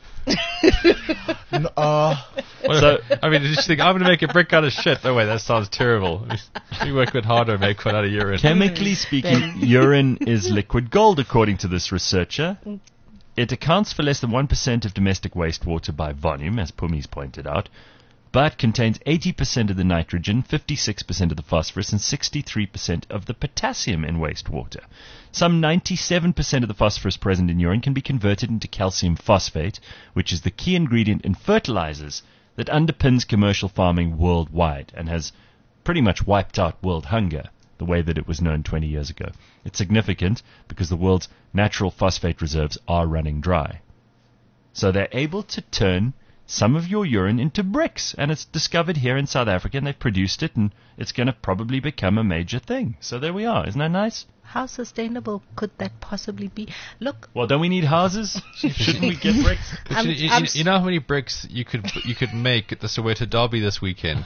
N- uh, So, I mean, did she think I'm going to make a brick out of shit? No way, that sounds terrible. We work a bit harder and make one out of urine. Chemically speaking, urine is liquid gold, according to this researcher. It accounts for less than one percent of domestic wastewater by volume, as Pumi's pointed out, but contains eighty percent of the nitrogen, fifty-six percent of the phosphorus, and sixty-three percent of the potassium in wastewater. Some ninety-seven percent of the phosphorus present in urine can be converted into calcium phosphate, which is the key ingredient in fertilizers that underpins commercial farming worldwide and has pretty much wiped out world hunger the way that it was known twenty years ago. It's significant because the world's natural phosphate reserves are running dry. So they're able to turn some of your urine into bricks, and it's discovered here in South Africa, and they've produced it, and it's going to probably become a major thing. So there we are. Isn't that nice? How sustainable could that possibly be? Look, Well, don't we need houses? Shouldn't we get bricks? But I'm- you, you, I'm you- you know how many bricks you could you could make at the Soweto Derby this weekend?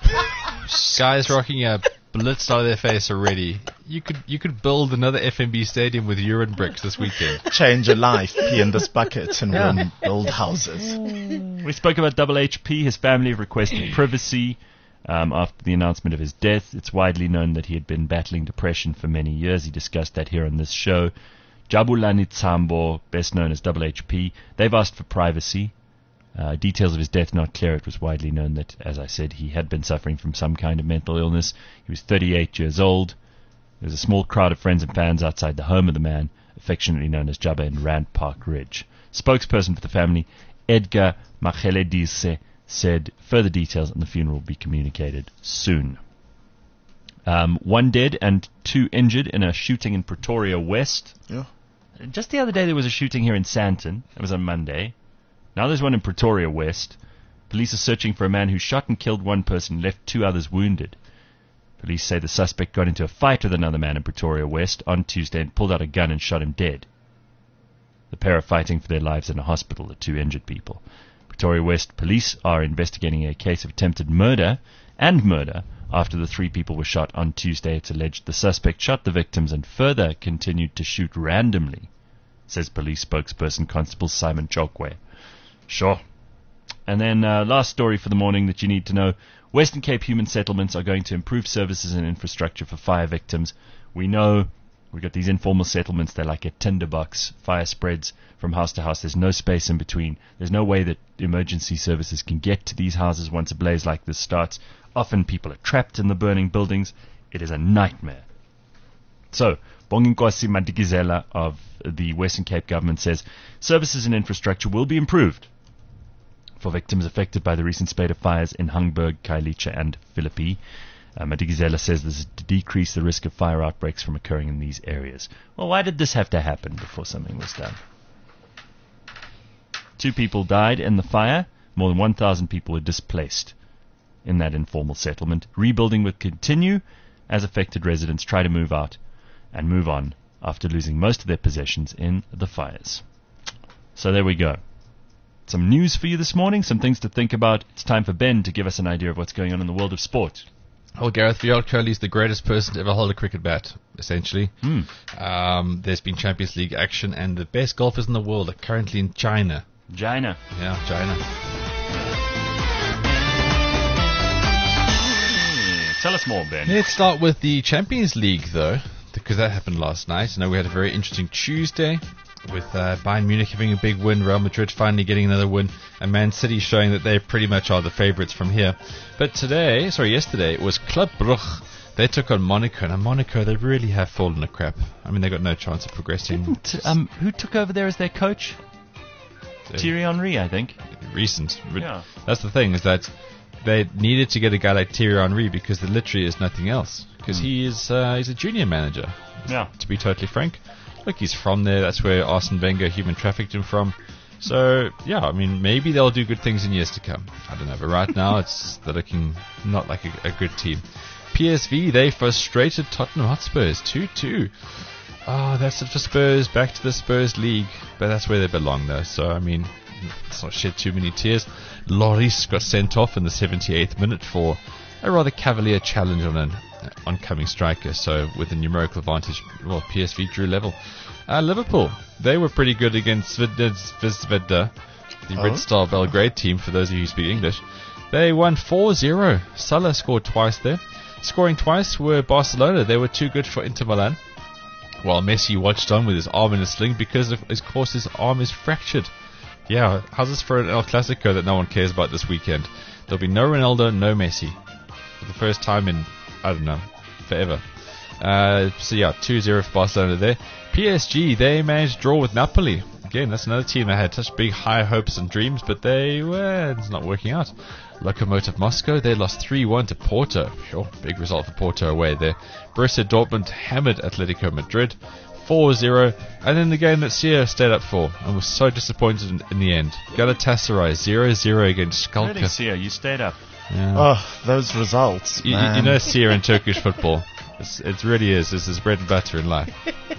Guys rocking up, blitzed out of their face already. You could you could build another F N B stadium with urine bricks this weekend. change a life, pee in this bucket, and Yeah. run, build houses. We spoke about Double H P. His family have requested privacy um, after the announcement of his death. It's widely known that he had been battling depression for many years. He discussed that here on this show. Jabulani Tsambo, best known as Double H P, they've asked for privacy. Uh, details of his death not clear. It was widely known that, as I said, he had been suffering from some kind of mental illness. He was thirty-eight years old. There was a small crowd of friends and fans outside the home of the man, affectionately known as Jabba in Rand Park Ridge. Spokesperson for the family, Edgar Macheledise, said further details on the funeral will be communicated soon. Um, one dead and two injured in a shooting in Pretoria West. Yeah. Just the other day there was a shooting here in Sandton. It was on Monday. Now there's one in Pretoria West. Police are searching for a man who shot and killed one person and left two others wounded. Police say the suspect got into a fight with another man in Pretoria West on Tuesday and pulled out a gun and shot him dead. The pair are fighting for their lives in a hospital, the two injured people. Pretoria West police are investigating a case of attempted murder and murder after the three people were shot on Tuesday. It's alleged the suspect shot the victims and further continued to shoot randomly, says police spokesperson Constable Simon Chokwe. Sure. And then uh, last story for the morning that you need to know. Western Cape Human Settlements are going to improve services and infrastructure for fire victims. We know we've got these informal settlements. They're like a tinderbox. Fire spreads from house to house. There's no space in between. There's no way that emergency services can get to these houses once a blaze like this starts. Often people are trapped in the burning buildings. It is a nightmare. So, Bonginkosi Madikizela of the Western Cape government says services and infrastructure will be improved for victims affected by the recent spate of fires in Hungberg, Kailicha and Philippi. Uh, Madikizela says this is to decrease the risk of fire outbreaks from occurring in these areas. Well, why did this have to happen before something was done? Two people died in the fire. More than one thousand people were displaced in that informal settlement. Rebuilding would continue as affected residents try to move out and move on after losing most of their possessions in the fires. So there we go. Some news for you this morning, some things to think about. It's time for Ben to give us an idea of what's going on in the world of sport. Well, Gareth, Virat Kohli is the greatest person to ever hold a cricket bat, essentially. Mm. Um, there's been Champions League action, and the best golfers in the world are currently in China. China. Yeah, China. Tell us more, Ben. Let's start with the Champions League, though, because that happened last night. I know we had a very interesting Tuesday with uh, Bayern Munich having a big win, Real Madrid finally getting another win, and Man City showing that they pretty much are the favourites from here. But today, sorry, yesterday, it was Club Brugge. They took on Monaco. Now, Monaco, they really have fallen to crap. I mean, they got no chance of progressing. Didn't, um, who took over there as their coach? So, Thierry Henry, I think. Recent. Yeah. That's the thing, is that they needed to get a guy like Thierry Henry because there literally is nothing else. Because Mm. he is uh, he's a junior manager, Yeah. to be totally frank. Look, he's from there. That's where Arsene Wenger human trafficked him from. So, yeah, I mean, maybe they'll do good things in years to come. I don't know. But right now, it's they're looking not like a, a good team. P S V, they frustrated Tottenham Hotspurs two two. Oh, that's it for Spurs. Back to the Spurs league. But that's where they belong, though. So, I mean, let's not shed too many tears. Lloris got sent off in the seventy-eighth minute for a rather cavalier challenge on an oncoming striker. So with a numerical advantage, well, P S V drew level. Uh, Liverpool, they were pretty good against Zvezda, the Oh. Red Star Belgrade team, for those of you who speak English. They won four zero. Salah scored twice there. Scoring twice were Barcelona. They were too good for Inter Milan. While Messi watched on with his arm in a sling because, of, of course, his arm is fractured. Yeah, how's this for an El Clasico that no one cares about this weekend? There'll be no Ronaldo, no Messi. For the first time in, I don't know, forever. Uh, so yeah, two zero for Barcelona there. P S G, they managed to draw with Napoli. Again, that's another team that had such big high hopes and dreams, but they were, it's not working out. Lokomotiv Moscow, they lost three one to Porto. Sure, big result for Porto away there. Borussia Dortmund hammered Atletico Madrid four zero, and then the game that Sia stayed up for and was so disappointed in, in the end. Galatasaray zero zero against Schalke. Really, Sia, you stayed up. Yeah. Oh, those results, You, you man. you know Sia in Turkish football. It's, it really is. This is bread and butter in life.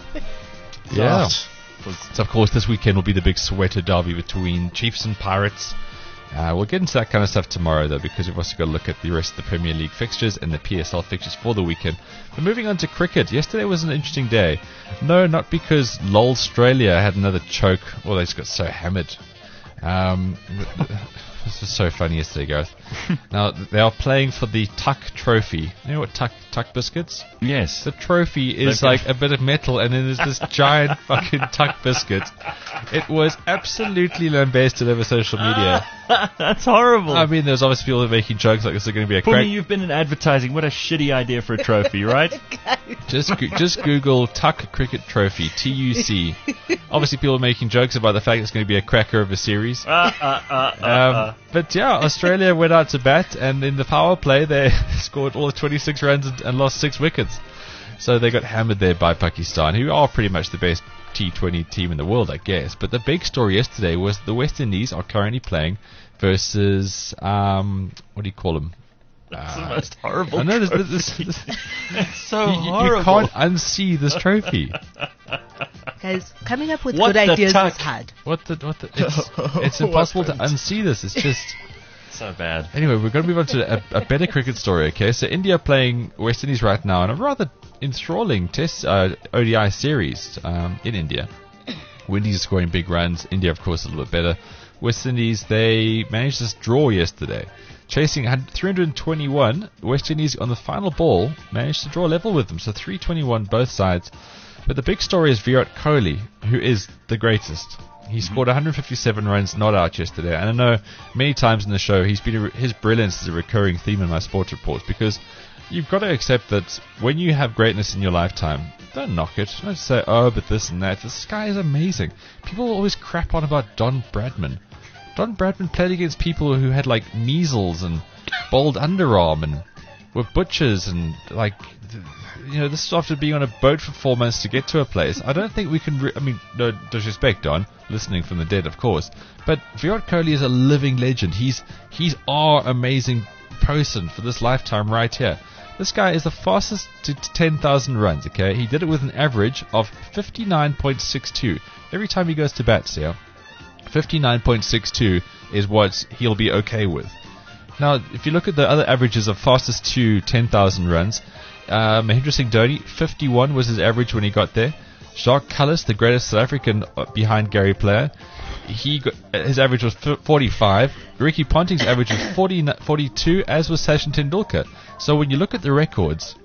Yeah. So of course this weekend will be the big sweater derby between Chiefs and Pirates. Uh, we'll get into that kind of stuff tomorrow though, because we've also got to look at the rest of the Premier League fixtures and the P S L fixtures for the weekend. But moving on to cricket, yesterday was an interesting day. No, not because LOL Australia had another choke, or they just got so hammered. Um, this was so funny yesterday, Gareth. Now, they are playing for the Tuck Trophy. You know what Tuck Tuck biscuits? Yes. The trophy is Okay. like a bit of metal, and then there's this giant fucking Tuck biscuit. It was absolutely lambasted over social media. That's horrible. I mean, there's obviously people making jokes like this are going to be a Pumi, crack. you've been in advertising. What a shitty idea for a trophy, right? Just go- just Google Tuck Cricket Trophy, T U C. Obviously, people are making jokes about the fact it's going to be a cracker of a series. Uh, uh, uh, uh, Um, uh. but yeah, Australia went out to bat, and in the power play, they scored all of twenty-six runs and, and lost six wickets. So they got hammered there by Pakistan, who are pretty much the best T twenty team in the world, I guess. But the big story yesterday was the West Indies are currently playing versus, um, what do you call them? That's the Uh, most horrible I know this, trophy. this, this, this, It's so you, you- you horrible. can't unsee this trophy. Guys, coming up with What good the ideas tuck? is hard. What the? What the? It's, it's impossible to unsee this. It's just. So bad. Anyway, we're going to move on to a, a better cricket story, okay? So India playing West Indies right now in a rather enthralling test uh, O D I series um, in India. Windies are scoring big runs. India, of course, a little bit better. West Indies, they managed this draw yesterday. Chasing three hundred twenty-one, West Indies on the final ball managed to draw level with them. So three twenty-one both sides. But the big story is Virat Kohli, who is the greatest. He scored one hundred fifty-seven runs not out yesterday, and I know many times in the show he's been a, his brilliance is a recurring theme in my sports reports, because you've got to accept that when you have greatness in your lifetime, don't knock it. Don't say, oh, but this and that. This guy is amazing. People always crap on about Don Bradman. Don Bradman played against people who had like measles and bald underarm and were butchers and like, you know, this is after being on a boat for four months to get to a place. I don't think we can. Re- I mean, no disrespect, Don, listening from the dead, of course. But Virat Kohli is a living legend. He's he's our amazing person for this lifetime right here. This guy is the fastest to ten thousand runs. Okay, he did it with an average of fifty-nine point six two every time he goes to bat. See, fifty-nine point six two is what he'll be okay with. Now, if you look at the other averages of fastest to ten thousand runs, uh, Mahendra Singh Dhoni, fifty-one was his average when he got there. Jacques Kallis, the greatest South African uh, behind Gary Player, he got, his average was forty-five. Ricky Ponting's average was forty, forty-two, as was Sachin Tendulkar. So when you look at the records,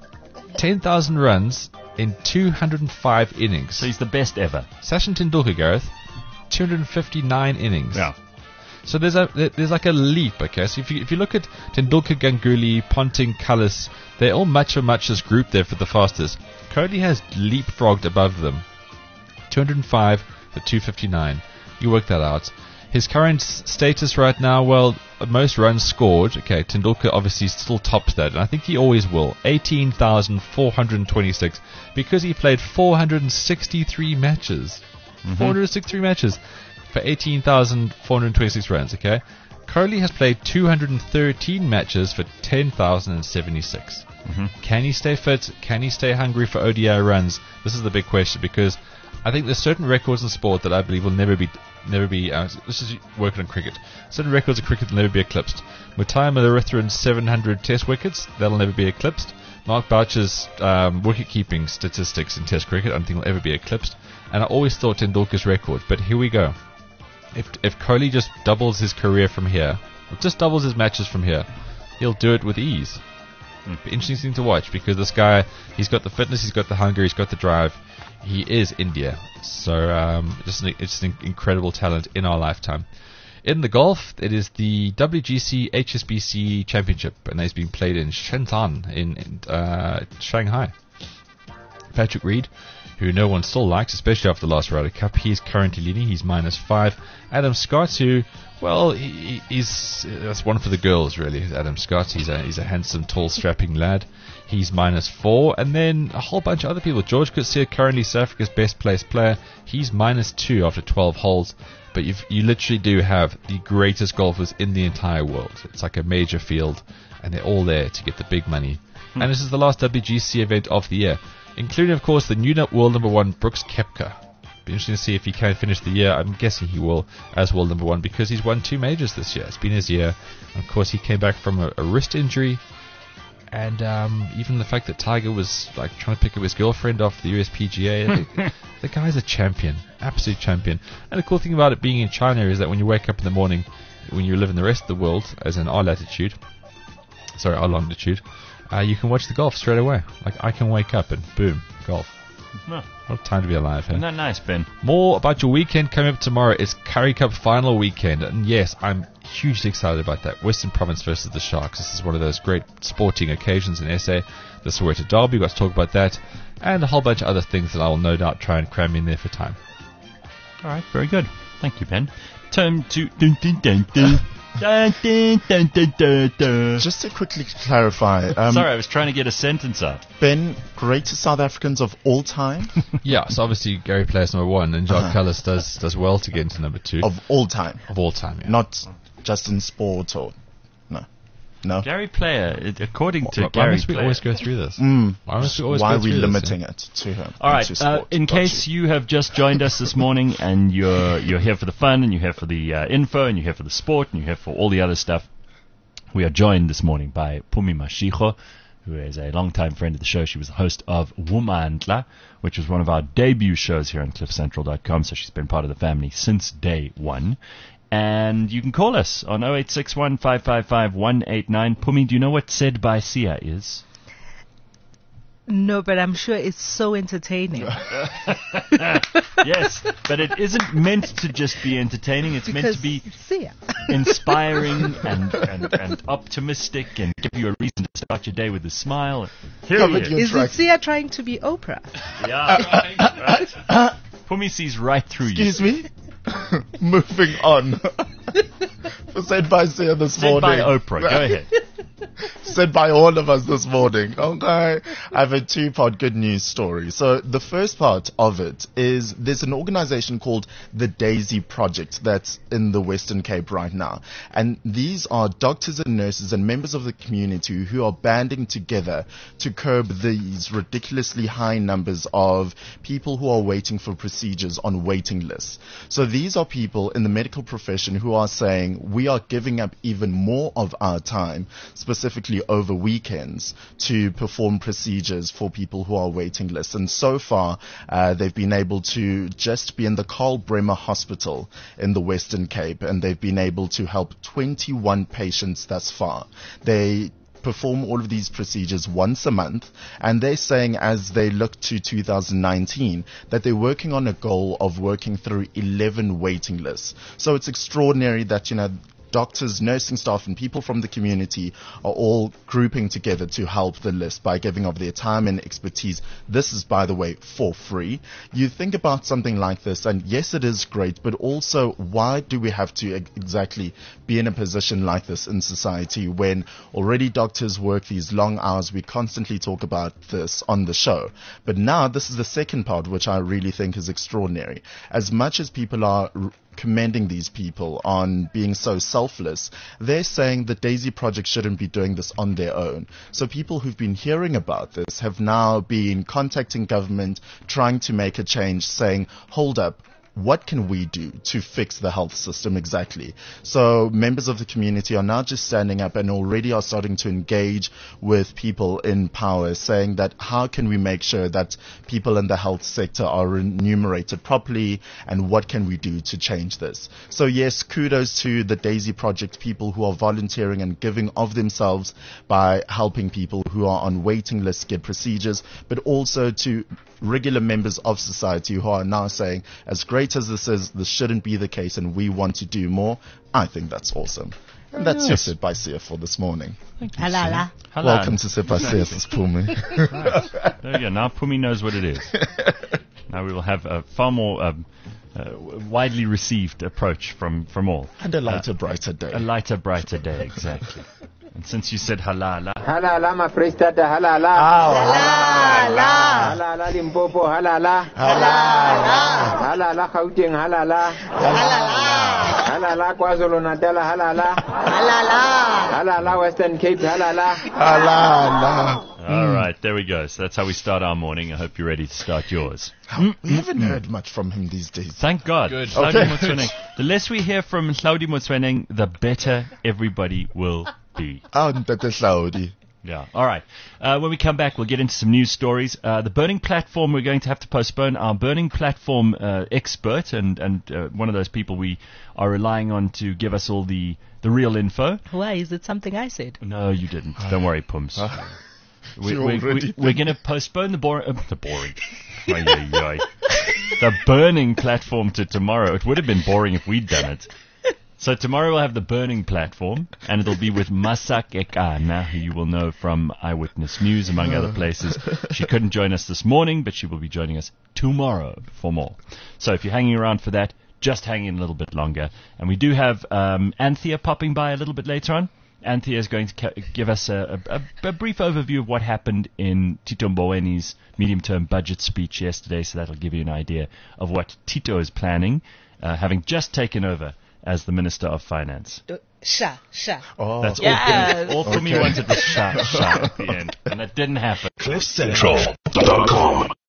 ten thousand runs in two hundred five innings. So he's the best ever. Sachin Tendulkar, Gareth, two hundred fifty-nine innings. Yeah. So there's a there's like a leap, okay? So if you if you look at Tendulkar, Ganguly, Ponting, Kallis, they're all much of much this group there for the fastest. Kohli has leapfrogged above them. two hundred five to two fifty-nine. You work that out. His current s- status right now, well, most runs scored. Okay, Tendulkar obviously still tops that, and I think he always will. eighteen thousand four hundred twenty-six, because he played four hundred sixty-three matches. Mm-hmm. four hundred sixty-three matches for eighteen thousand four hundred twenty-six runs, okay? Kohli has played two hundred thirteen matches for ten thousand seventy-six. Mm-hmm. Can he stay fit? Can he stay hungry for O D I runs? This is the big question, because I think there's certain records in sport that I believe will never be never be. Uh, this is working on cricket. Certain records of cricket will never be eclipsed. Muttiah Mullarathiran's seven hundred Test wickets, that'll never be eclipsed. Mark Boucher's um, wicket-keeping statistics in Test cricket, I don't think will ever be eclipsed. And I always thought Tendulkar's record, but here we go. If if Kohli just doubles his career from here, or just doubles his matches from here, he'll do it with ease. Mm. Be interesting thing to watch, because this guy, he's got the fitness, he's got the hunger, he's got the drive. He is India. So um, just an, it's an incredible talent in our lifetime. In the golf, it is the W G C H S B C Championship, and it's being played in Shenzhen, in, in uh, Shanghai. Patrick Reed, who no one still likes, especially after the last Ryder Cup, he's currently leading. He's minus five. Adam Scott, who, well, he, he's that's one for the girls, really. Adam Scott, he's a he's a handsome, tall, strapping lad. He's minus four, and then a whole bunch of other people. George Coetzee, currently South Africa's best placed player, he's minus two after twelve holes. But you've, you literally do have the greatest golfers in the entire world. It's like a major field, and they're all there to get the big money. Hmm. And this is the last W G C event of the year, including, of course, the new world number one, Brooks Koepka. Be interesting to see if he can finish the year. I'm guessing he will as world number one, because he's won two majors this year. It's been his year. And of course, he came back from a, a wrist injury. And um, even the fact that Tiger was like trying to pick up his girlfriend off the U S P G A, the, the guy's a champion, absolute champion. And the cool thing about it being in China is that when you wake up in the morning, when you live in the rest of the world, as in our latitude, sorry, our longitude, uh, you can watch the golf straight away. Like, I can wake up and boom, golf. No. What a time to be alive, hey? Isn't that nice, Ben? More about your weekend coming up tomorrow. It's Currie Cup final weekend, and yes, I'm hugely excited about that. Western Province versus the Sharks. This is one of those great sporting occasions in S A. The Soweto Derby, we've got to talk about that, and a whole bunch of other things that I will no doubt try and cram in there for time. All right, very good. Thank you, Ben. Time to... Dun, dun, dun, dun. Dun, dun, dun, dun, dun, dun. Just to quickly clarify. Um, Sorry, I was trying to get a sentence out. Ben, greatest South Africans of all time? Yeah, so obviously Gary plays number one, and Jacques Uh-huh. Kallis does, does well to get into number two. Of all time? Of all time, yeah. Not just in sport or... No. No? Gary Player, it, according to Why Gary must we Player. always go through this? Mm. Why must we always Why go are we through limiting this, it to him? All right. to Uh, sport? in Got case you. you have just joined us this morning and you're you're here for the fun and you're here for the uh, info and you're here for the sport and you're here for all the other stuff, we are joined this morning by Phumi Mashego, who is a longtime friend of the show. She was the host of Wumandla, which was one of our debut shows here on cliff central dot com. So she's been part of the family since day one. And you can call us on oh eight six one, five five five, one eight nine. Phumi, do you know what Said by Sia is? No, but I'm sure it's so entertaining. Yes, but it isn't meant to just be entertaining. It's meant to be Sia. inspiring and, and, and optimistic and give you a reason to start your day with a smile. Here Yeah, he but is. you're Is it Sia trying to be Oprah? Yeah, right, right. Phumi sees right through Excuse you. me? Moving on. Said by Sia this Said morning. by Oprah. Go ahead. Said by all of us this morning. Okay. I have a two-part good news story. So the first part of it is there's an organization called the Daisy Project that's in the Western Cape right now. And these are doctors and nurses and members of the community who are banding together to curb these ridiculously high numbers of people who are waiting for procedures on waiting lists. So these are people in the medical profession who are saying we are giving up even more of our time, specifically over weekends, to perform procedures for people who are waiting lists. And so far, uh, they've been able to just be in the Karl Bremer Hospital in the Western Cape, and they've been able to help twenty-one patients thus far. They perform all of these procedures once a month, and they're saying as they look to two thousand nineteen that they're working on a goal of working through eleven waiting lists. So it's extraordinary that, you know, doctors, nursing staff, and people from the community are all grouping together to help the list by giving of their time and expertise. This is, by the way, for free. You think about something like this, and yes, it is great, but also why do we have to ex- exactly be in a position like this in society when already doctors work these long hours? We constantly talk about this on the show. But now this is the second part, which I really think is extraordinary. As much as people are r- commending these people on being so selfless, they're saying the Daisy Project shouldn't be doing this on their own. So people who've been hearing about this have now been contacting government, trying to make a change, saying, hold up, what can we do to fix the health system exactly? So members of the community are now just standing up and already are starting to engage with people in power, saying that how can we make sure that people in the health sector are remunerated properly, and what can we do to change this? So yes, kudos to the Daisy Project people who are volunteering and giving of themselves by helping people who are on waiting lists get procedures, but also to regular members of society who are now saying, as great as this is, this shouldn't be the case and we want to do more. I think that's awesome. And that's your Sit by C F for this morning. Thank you, Halala. Halala. Welcome to Sit by C F, it's Pumi. Right. There you go. Now Pumi knows what it is. Now we will have a far more um, uh, widely received approach from, from all. And a lighter, Uh, brighter day. A lighter, brighter day, exactly. And since you said halala, Halala, my prestata, halala. Halala. Halala, Limpopo, halala. Halala. Halala, Gauteng, halala. Halala. Halala, KwaZulu Natal, halala. Halala. Halala, Western Cape, halala. Halala. all right, there we go. So that's how we start our morning. I hope you're ready to start yours. We haven't heard much from him these days. Thank God. Good. Hlaudi Okay. Motsoeneng. The less we hear from Hlaudi Motsoeneng, the better everybody will be. Oh, Ntate Hlaudi. Yeah. All right. Uh, when we come back, we'll get into some news stories. Uh, the burning platform, we're going to have to postpone. Our burning platform uh, expert and, and uh, one of those people we are relying on to give us all the, the real info. Why? Is it something I said? No, you didn't. Don't worry, Pums. We, You we, we, already we're going to postpone the, bor- uh, the boring. Ay, ay, ay. The burning platform to tomorrow. It would have been boring if we'd done it. So tomorrow we'll have the burning platform, and it'll be with Masak Ekana, who you will know from Eyewitness News, among other places. She couldn't join us this morning, but she will be joining us tomorrow for more. So if you're hanging around for that, just hang in a little bit longer. And we do have um, Anthea popping by a little bit later on. Anthea is going to ca- give us a, a, a brief overview of what happened in Tito Mbowene's medium-term budget speech yesterday, so that'll give you an idea of what Tito is planning, uh, having just taken over as the Minister of Finance. Sha, sha. Oh. That's Yes. all. All for me Okay. wanted was sha, sha at the end, and that didn't happen. cliff central dot com